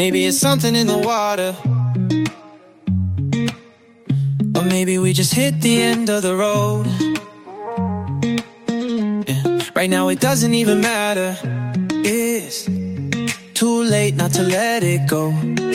Maybe it's something in the water, or maybe we just hit the end of the road. Yeah. Right now it doesn't even matter. It's too late not to let it go.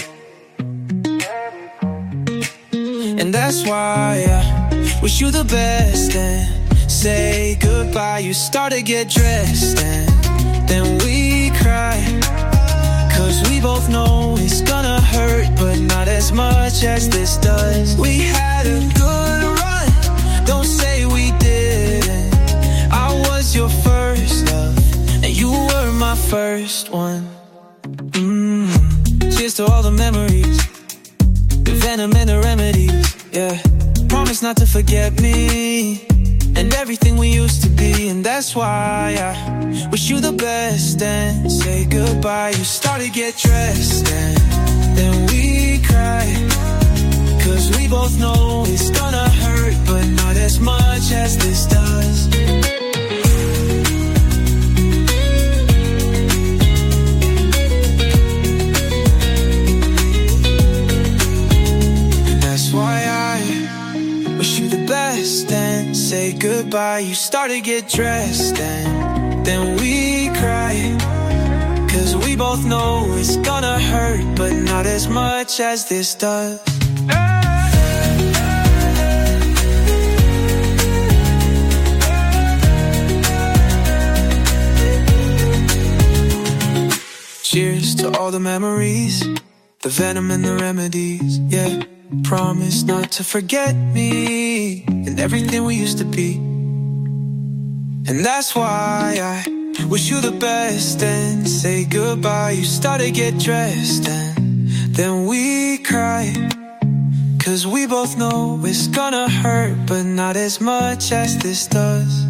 And that's why I wish you the best and say goodbye. You start to get dressed and then we cry, 'cause we both know it's gonna hurt, but not as much as this does. We had a good run, don't say we didn't. I was your first love, and you were my first one. Cheers to all the memories, the venom and the remedies, yeah. Promise not to forget me and everything we used to be. And that's why I wish you the best and say goodbye. You start to get dressed and then we cry, 'cause we both know it's gonna hurt, but not as much as this does. And that's why I wish you the best and say goodbye. You start to get dressed and then we cry, 'cause we both know it's gonna hurt, but not as much as this does. Cheers to all the memories, the venom and the remedies, yeah. Promise not to forget me and everything we used to be. And that's why I wish you the best and say goodbye. You start to get dressed and then we cry, 'cause we both know it's gonna hurt, but not as much as this does.